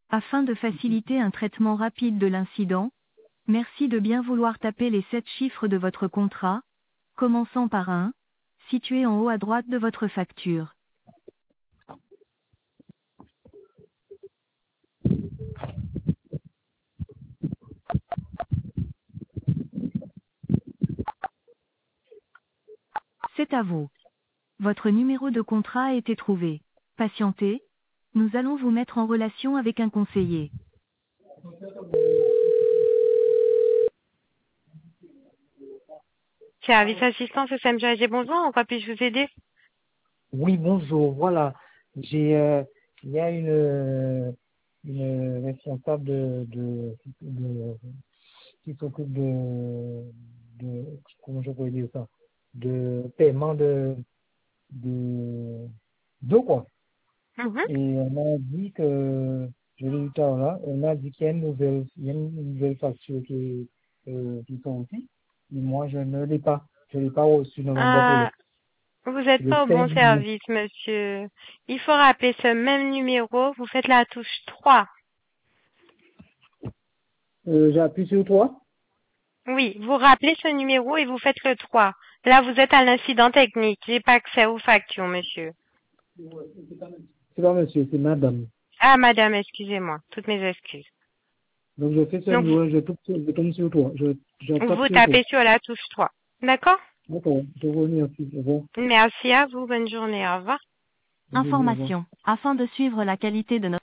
Afin de faciliter un traitement rapide de l'incident, merci de bien vouloir taper les 7 chiffres de votre contrat, commençant par un, situé en haut à droite de votre facture. C'est à vous. Votre numéro de contrat a été trouvé. Patientez, nous allons vous mettre en relation avec un conseiller. Service assistance SMJG, bonjour, en quoi puis-je vous aider? Oui, bonjour. Voilà, il y a une responsable qui s'occupe comment je pourrais dire ça, de paiement de, d'eau, quoi. Mhm. Et on m'a dit que, je l'ai eu tard là, on m'a dit qu'il y a il y a une nouvelle facture qui sont aussi. Et moi, je ne l'ai pas. Je l'ai pas reçu dans ma boîte aux Ah, lettres. vous n'êtes Le pas au 16 bon juillet. service, monsieur. Il faut rappeler ce même numéro, vous faites la touche 3. J'ai appuyé sur 3. Oui, vous rappelez ce numéro et vous faites le 3. Là, vous êtes à l'incident technique. J'ai pas accès aux factures, monsieur. C'est pas monsieur, c'est madame. Ah, madame, excusez-moi. Toutes mes excuses. Donc je fais ce Donc, numéro, je tombe sur toi. Je tape vous sur toi. tapez sur la touche 3. D'accord? D'accord, je vous remercie. Au revoir. Merci à vous. Bonne journée. Au revoir. Au revoir. Information. Afin de suivre la qualité de notre